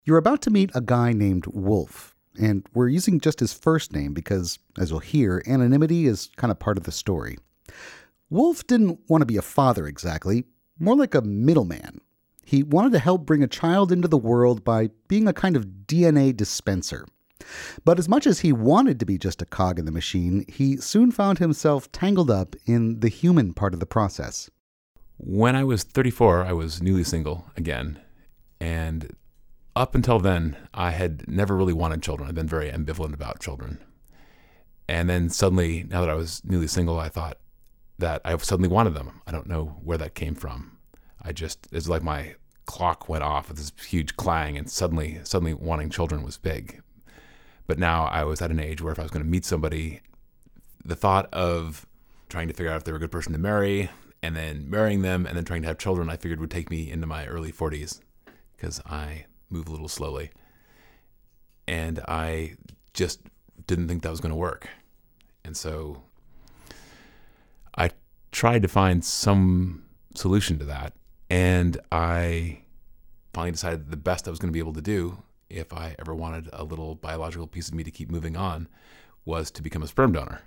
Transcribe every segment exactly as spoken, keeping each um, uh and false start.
You're about to meet a guy named Wolf, and we're using just his first name because, as you'll hear, anonymity is kind of part of the story. Wolf didn't want to be a father exactly, more like a middleman. He wanted to help bring a child into the world by being a kind of D N A dispenser. But as much as he wanted to be just a cog in the machine, he soon found himself tangled up in the human part of the process. When I was thirty-four, I was newly single again, and up until then, I had never really wanted children. I've been very ambivalent about children. And then suddenly, now that I was newly single, I thought that I suddenly wanted them. I don't know where that came from. I just, it's like my clock went off with this huge clang, and suddenly, suddenly wanting children was big. But now I was at an age where if I was going to meet somebody, the thought of trying to figure out if they were a good person to marry, and then marrying them, and then trying to have children, I figured would take me into my early forties, because I move a little slowly. And I just didn't think that was going to work. And so I tried to find some solution to that. And I finally decided that the best I was going to be able to do, if I ever wanted a little biological piece of me to keep moving on, was to become a sperm donor.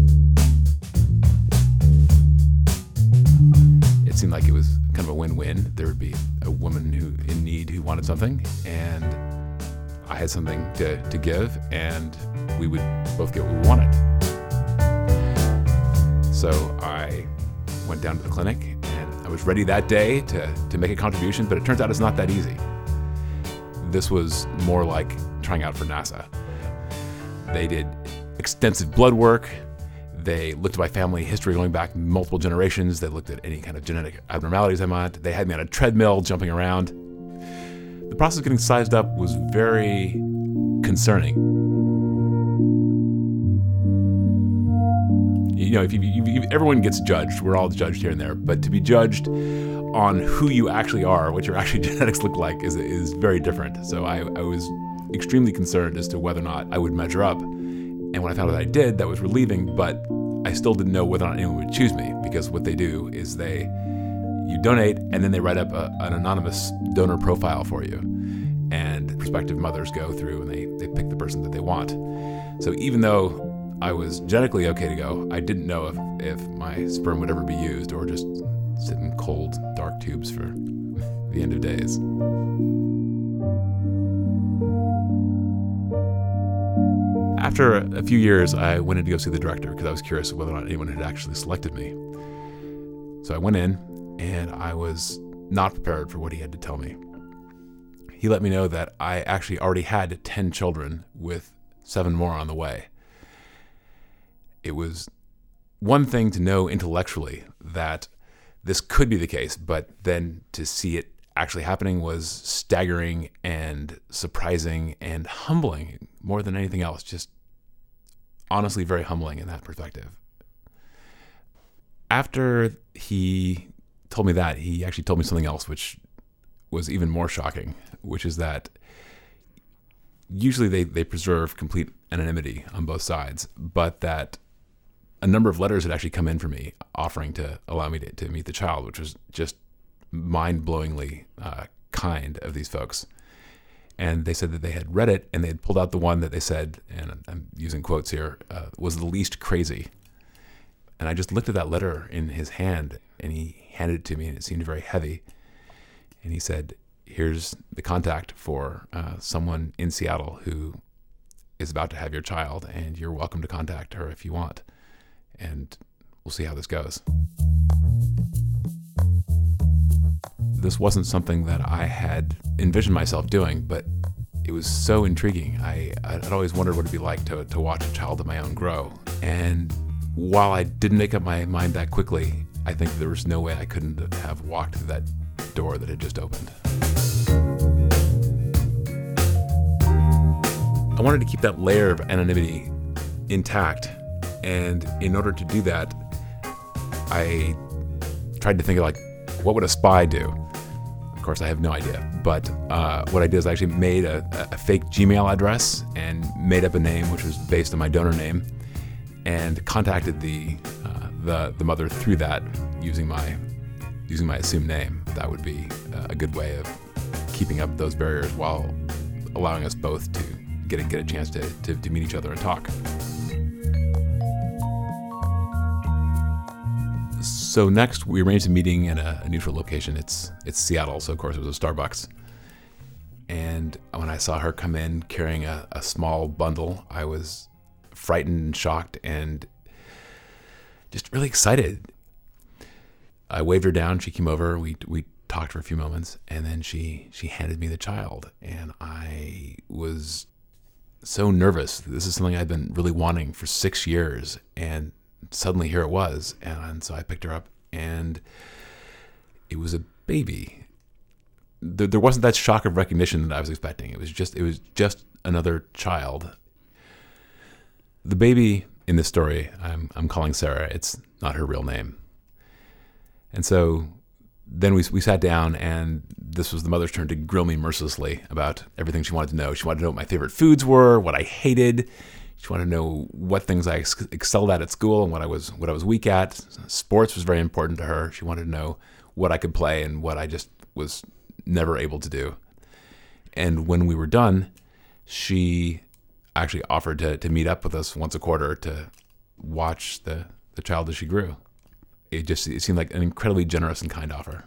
It seemed like it was kind of a win-win. There would be a woman who in need who wanted something, and I had something to, to give, and we would both get what we wanted. So I went down to the clinic, and I was ready that day to, to make a contribution, but it turns out it's not that easy. This was more like trying out for NASA. They did extensive blood work. They looked at my family history going back multiple generations. They looked at any kind of genetic abnormalities I might. They had me on a treadmill jumping around. The process of getting sized up was very concerning. You know, if you, you, you, everyone gets judged. We're all judged here and there. But to be judged on who you actually are, what your actual genetics look like, is is very different. So I, I was extremely concerned as to whether or not I would measure up. And when I found out that I did, that was relieving, but I still didn't know whether or not anyone would choose me, because what they do is they, you donate, and then they write up a, an anonymous donor profile for you. And prospective mothers go through and they, they pick the person that they want. So even though I was genetically okay to go, I didn't know if, if my sperm would ever be used or just sit in cold, dark tubes for the end of days. After a few years, I went in to go see the director because I was curious whether or not anyone had actually selected me. So I went in, and I was not prepared for what he had to tell me. He let me know that I actually already had ten children, with seven more on the way. It was one thing to know intellectually that this could be the case, but then to see it actually happening was staggering and surprising and humbling more than anything else. Just honestly very humbling in that perspective. After he told me that, he actually told me something else, which was even more shocking, which is that usually they, they preserve complete anonymity on both sides, but that a number of letters had actually come in for me offering to allow me to, to meet the child, which was just mind-blowingly uh, kind of these folks. And they said that they had read it, and they had pulled out the one that they said, and I'm using quotes here, uh, was the least crazy. And I just looked at that letter in his hand, and he handed it to me, and it seemed very heavy. And he said, here's the contact for uh, someone in Seattle who is about to have your child, and you're welcome to contact her if you want. And we'll see how this goes. This wasn't something that I had envisioned myself doing, but it was so intriguing. I, I'd always wondered what it'd be like to, to watch a child of my own grow. And while I didn't make up my mind that quickly, I think there was no way I couldn't have walked through that door that had just opened. I wanted to keep that layer of anonymity intact. And in order to do that, I tried to think of like, what would a spy do? Of course, I have no idea. But uh, what I did is I actually made a, a fake Gmail address and made up a name which was based on my donor name, and contacted the uh, the the mother through that using my using my assumed name. That would be a good way of keeping up those barriers while allowing us both to get a, get a chance to, to, to meet each other and talk. So next, we arranged a meeting in a, a neutral location. It's it's Seattle, so of course it was a Starbucks. And when I saw her come in carrying a, a small bundle, I was frightened and shocked and just really excited. I waved her down. She came over. We we talked for a few moments, and then she she handed me the child, and I was so nervous. This is something I'd been really wanting for six years, and suddenly here it was. And, and so I picked her up, and it was a baby. There, there wasn't that shock of recognition that I was expecting. It was just it was just another child. The baby in this story, I'm I'm calling Sarah. It's not her real name. And so then we we sat down, and this was the mother's turn to grill me mercilessly about everything she wanted to know. She wanted to know what my favorite foods were, what I hated. She wanted to know what things I ex- excelled at at school and what I was what I was weak at. Sports was very important to her. She wanted to know what I could play and what I just was never able to do. And when we were done, she actually offered to, to meet up with us once a quarter to watch the, the child as she grew. It just it seemed like an incredibly generous and kind offer.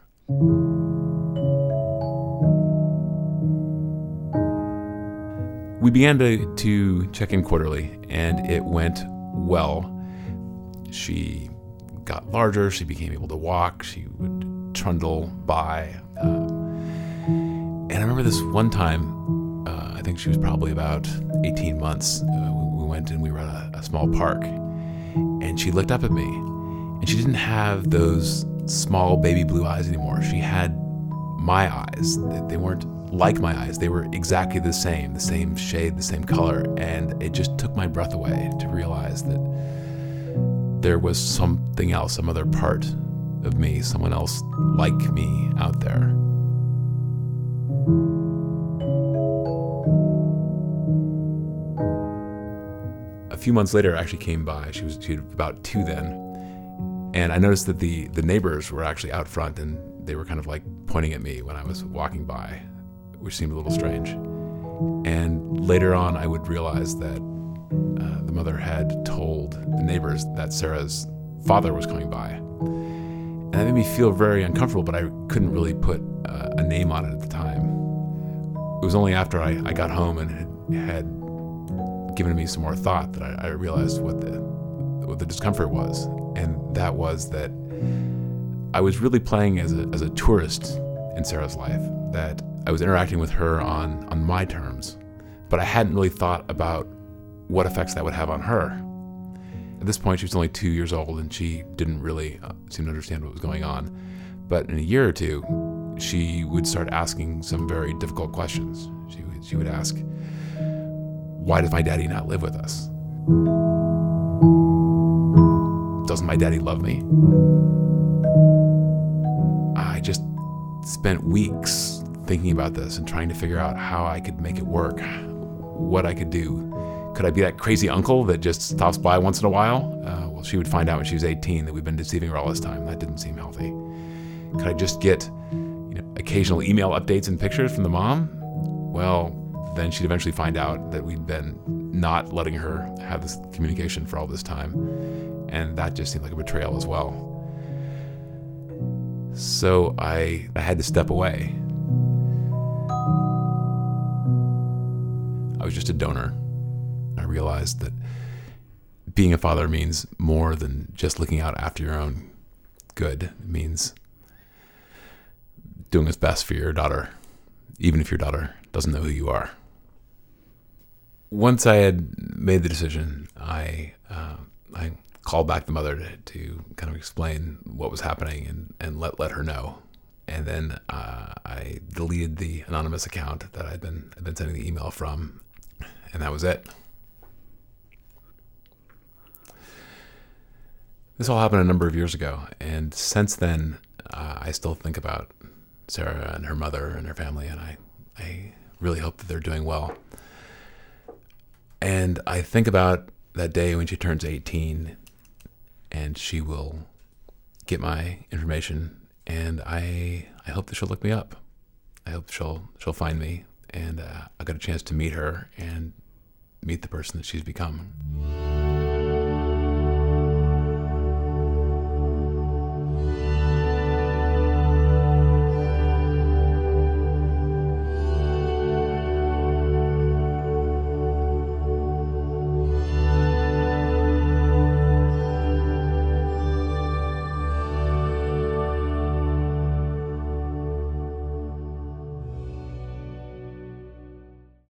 We began to, to check in quarterly, and it went well. She got larger. She became able to walk. She would trundle by. Uh, and I remember this one time, uh, I think she was probably about eighteen months. Uh, we, we went and we were at a, a small park, and she looked up at me, and she didn't have those small baby blue eyes anymore. She had my eyes. They, they weren't like my eyes. They were exactly the same, the same shade, the same color. And it just took my breath away to realize that there was something else, some other part of me, someone else like me out there. A few months later, I actually came by. She was, she was about two then. And I noticed that the, the neighbors were actually out front, and they were kind of like pointing at me when I was walking by, which seemed a little strange. And later on, I would realize that uh, the mother had told the neighbors that Sarah's father was coming by. And that made me feel very uncomfortable, but I couldn't really put uh, a name on it at the time. It was only after I, I got home and had, had given me some more thought that I, I realized what the what the discomfort was. And that was that I was really playing as a as a tourist in Sarah's life, that I was interacting with her on, on my terms, but I hadn't really thought about what effects that would have on her. At this point, she was only two years old, and she didn't really uh, seem to understand what was going on. But in a year or two, she would start asking some very difficult questions. She would, she would ask, why does my daddy not live with us? Doesn't my daddy love me? I just spent weeks thinking about this and trying to figure out how I could make it work, what I could do. Could I be that crazy uncle that just stops by once in a while? Uh, well, she would find out when she was eighteen that we'd been deceiving her all this time. That didn't seem healthy. Could I just get, you know, occasional email updates and pictures from the mom? Well, then she'd eventually find out that we'd been not letting her have this communication for all this time. And that just seemed like a betrayal as well. So I, I had to step away. I was just a donor. I realized that being a father means more than just looking out after your own good. It means doing what's best for your daughter, even if your daughter doesn't know who you are. Once I had made the decision, I uh, I called back the mother to, to kind of explain what was happening and, and let let her know. And then uh, I deleted the anonymous account that I'd been I'd been sending the email from, and that was it. This all happened a number of years ago, and since then, uh, I still think about Sarah and her mother and her family, and I, I really hope that they're doing well. And I think about that day when she turns eighteen, and she will get my information, and I I hope that she'll look me up. I hope she'll she'll find me and uh, I got a chance to meet her and meet the person that she's become.